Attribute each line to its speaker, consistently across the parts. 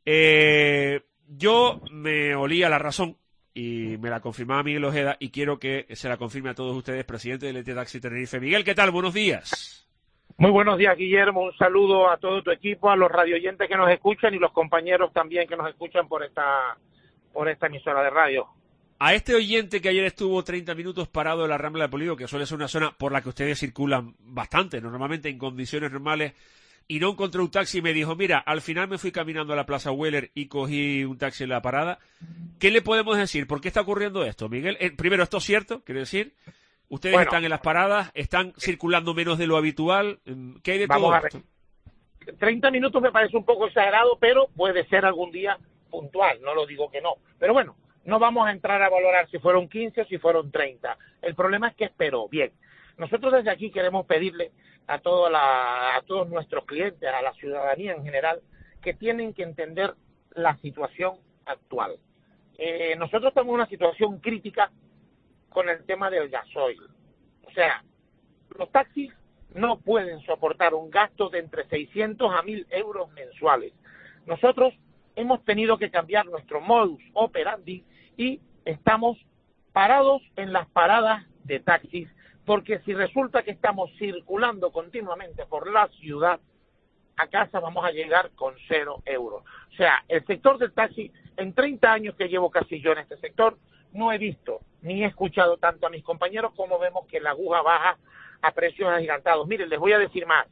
Speaker 1: Yo me olía la razón y me la confirmaba Miguel Ojeda y quiero que se la confirme a todos ustedes, presidente del ET Taxi Tenerife. Miguel, ¿qué tal? Buenos días.
Speaker 2: Muy buenos días, Guillermo. Un saludo a todo tu equipo, a los radioyentes que nos escuchan y los compañeros también que nos escuchan por esta emisora de radio.
Speaker 1: A este oyente que ayer estuvo 30 minutos parado en la Rambla de Polido, que suele ser una zona por la que ustedes circulan bastante, normalmente en condiciones normales, y no encontré un taxi, y me dijo, mira, al final me fui caminando a la Plaza Weller y cogí un taxi en la parada. ¿Qué le podemos decir? ¿Por qué está ocurriendo esto, Miguel? Primero, ¿esto es cierto? Quiero decir, ustedes están en las paradas, están circulando menos de lo habitual. ¿Qué hay de todo esto?
Speaker 2: 30 minutos me parece un poco exagerado, pero puede ser algún día puntual, no lo digo que no. Pero bueno, no vamos a entrar a valorar si fueron 15 o si fueron 30. El problema es que esperó. Bien, nosotros desde aquí queremos pedirle a todos nuestros clientes, a la ciudadanía en general, que tienen que entender la situación actual. Nosotros estamos en una situación crítica con el tema del gasoil. O sea, los taxis no pueden soportar un gasto de entre 600 a 1.000 euros mensuales. Nosotros hemos tenido que cambiar nuestro modus operandi y estamos parados en las paradas de taxis, porque si resulta que estamos circulando continuamente por la ciudad, a casa vamos a llegar con 0 euros. O sea, el sector del taxi, en 30 años que llevo casi yo en este sector, no he visto ni he escuchado tanto a mis compañeros como vemos que la aguja baja a precios agigantados. Miren, les voy a decir más.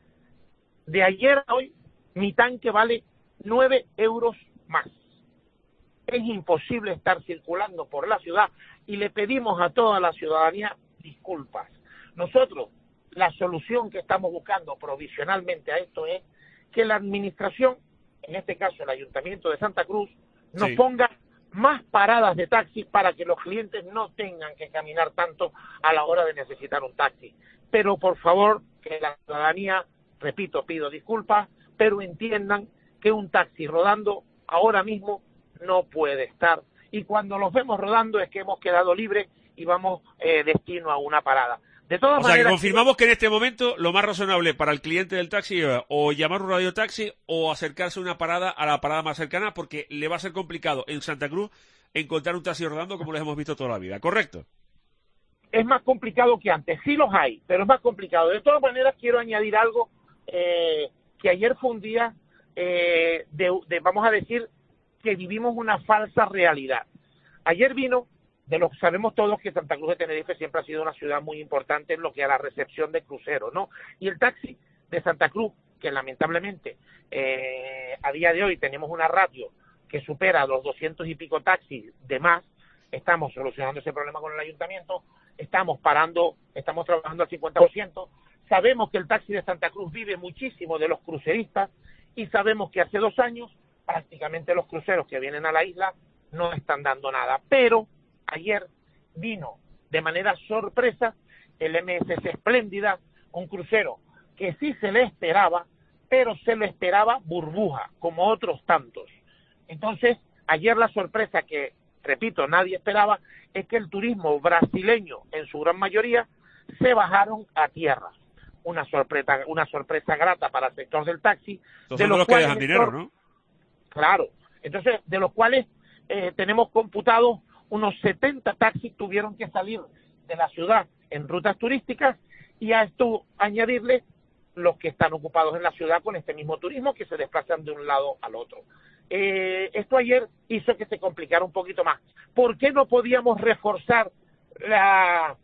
Speaker 2: De ayer a hoy, mi tanque vale 9 euros más. Es imposible estar circulando por la ciudad y le pedimos a toda la ciudadanía disculpas. Nosotros, la solución que estamos buscando provisionalmente a esto es que la administración, en este caso el Ayuntamiento de Santa Cruz, nos ponga más paradas de taxi para que los clientes no tengan que caminar tanto a la hora de necesitar un taxi. Pero por favor, que la ciudadanía, repito, pido disculpas, pero entiendan que un taxi rodando ahora mismo no puede estar. Y cuando los vemos rodando es que hemos quedado libres y vamos destino a una parada. De todas maneras,
Speaker 1: que confirmamos que en este momento lo más razonable para el cliente del taxi es o llamar un radiotaxi o acercarse a una parada, a la parada más cercana, porque le va a ser complicado en Santa Cruz encontrar un taxi rodando como los hemos visto toda la vida, ¿correcto?
Speaker 2: Es más complicado que antes, sí los hay, pero es más complicado. De todas maneras, quiero añadir algo, que ayer fue un día vamos a decir, que vivimos una falsa realidad. Ayer vino, sabemos todos que Santa Cruz de Tenerife siempre ha sido una ciudad muy importante en lo que a la recepción de cruceros, ¿no? Y el taxi de Santa Cruz, que lamentablemente a día de hoy tenemos una ratio que supera los 200 y pico taxis de más, estamos solucionando ese problema con el ayuntamiento, estamos trabajando al 50%, sabemos que el taxi de Santa Cruz vive muchísimo de los cruceristas y sabemos que hace 2 años prácticamente los cruceros que vienen a la isla no están dando nada, pero ayer vino de manera sorpresa el MSC Espléndida, un crucero que sí se le esperaba, pero se le esperaba burbuja, como otros tantos. Entonces, ayer la sorpresa que, repito, nadie esperaba, es que el turismo brasileño, en su gran mayoría, se bajaron a tierra. Una sorpresa grata para el sector del taxi.
Speaker 1: Entonces, de los que dejan dinero, ¿no?
Speaker 2: Claro. Entonces, de los cuales tenemos computados unos 70 taxis tuvieron que salir de la ciudad en rutas turísticas y a esto añadirle los que están ocupados en la ciudad con este mismo turismo que se desplazan de un lado al otro. Esto ayer hizo que se complicara un poquito más. ¿Por qué no podíamos reforzar la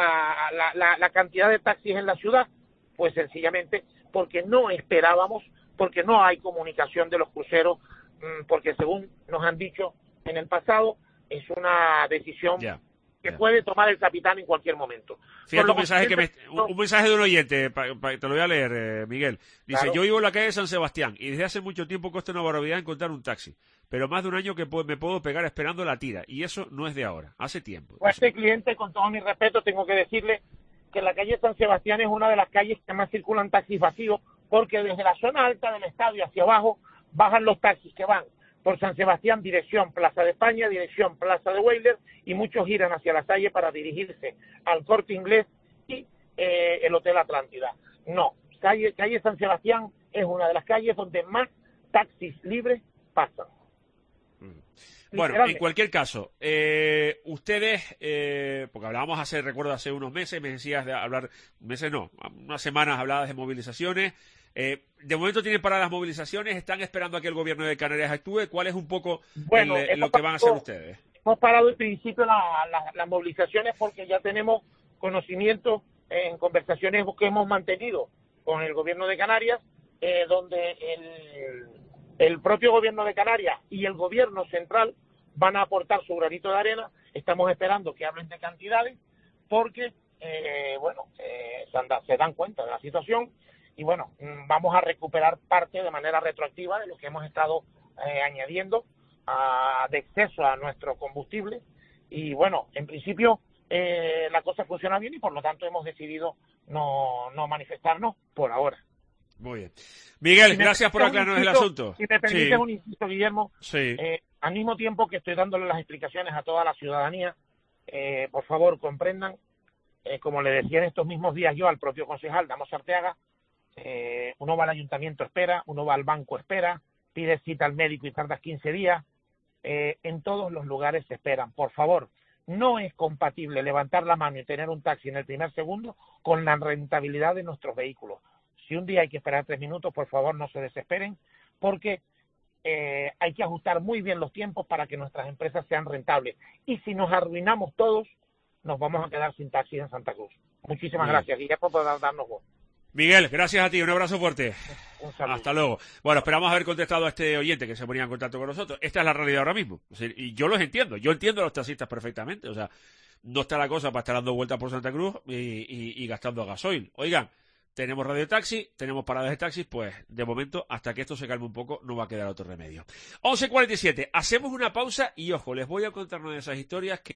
Speaker 2: cantidad de taxis en la ciudad? Pues sencillamente porque no esperábamos, porque no hay comunicación de los cruceros, porque según nos han dicho en el pasado, es una decisión que puede tomar el capitán en cualquier momento.
Speaker 1: Fíjate un mensaje de un oyente, te lo voy a leer, Miguel. Dice, claro. Yo vivo en la calle de San Sebastián y desde hace mucho tiempo cuesta una barbaridad encontrar un taxi, pero más de un año que me puedo pegar esperando la tira, y eso no es de ahora, hace tiempo.
Speaker 2: Pues este cliente, con todo mi respeto, tengo que decirle que la calle San Sebastián es una de las calles que más circulan taxis vacíos, porque desde la zona alta del estadio hacia abajo bajan los taxis que van por San Sebastián, dirección Plaza de España, dirección Plaza de Weyler, y muchos giran hacia la Salle para dirigirse al Corte Inglés y el Hotel Atlántida. No, calle San Sebastián es una de las calles donde más taxis libres pasan.
Speaker 1: Bueno, en cualquier caso, ustedes, porque hablábamos hace unos meses, me decías de hablar, meses no, unas semanas hablabas de movilizaciones. De momento tienen paradas las movilizaciones, están esperando a que el gobierno de Canarias actúe. ¿Cuál es un poco lo que van a hacer ustedes?
Speaker 2: Hemos parado en principio las movilizaciones porque ya tenemos conocimiento en conversaciones que hemos mantenido con el gobierno de Canarias, donde el propio gobierno de Canarias y el gobierno central van a aportar su granito de arena. Estamos esperando que hablen de cantidades porque, se dan cuenta de la situación y, vamos a recuperar parte de manera retroactiva de lo que hemos estado añadiendo de exceso a nuestro combustible. Y, en principio la cosa funciona bien y, por lo tanto, hemos decidido no manifestarnos por ahora.
Speaker 1: Muy bien. Miguel, gracias por aclararnos el asunto.
Speaker 2: Si me permites un inciso, Guillermo,
Speaker 1: sí.
Speaker 2: Al mismo tiempo que estoy dándole las explicaciones a toda la ciudadanía, por favor, comprendan, como le decía en estos mismos días yo al propio concejal Damos Arteaga, uno va al ayuntamiento, espera, uno va al banco, espera, pide cita al médico y tardas 15 días, en todos los lugares se esperan. Por favor, no es compatible levantar la mano y tener un taxi en el primer segundo con la rentabilidad de nuestros vehículos. Si un día hay que esperar 3 minutos, por favor no se desesperen, porque hay que ajustar muy bien los tiempos para que nuestras empresas sean rentables. Y si nos arruinamos todos, nos vamos a quedar sin taxi en Santa Cruz. Muchísimas gracias, Guillermo, por darnos voz.
Speaker 1: Miguel, gracias a ti, un abrazo fuerte.
Speaker 2: Un saludo.
Speaker 1: Hasta luego. Bueno, esperamos haber contestado a este oyente que se ponía en contacto con nosotros. Esta es la realidad ahora mismo. O sea, y yo los entiendo, yo entiendo a los taxistas perfectamente. O sea, no está la cosa para estar dando vueltas por Santa Cruz y gastando gasoil. Oigan, tenemos radio taxi, tenemos paradas de taxis, pues de momento, hasta que esto se calme un poco, no va a quedar otro remedio. 11:47, hacemos una pausa y ojo, les voy a contar una de esas historias que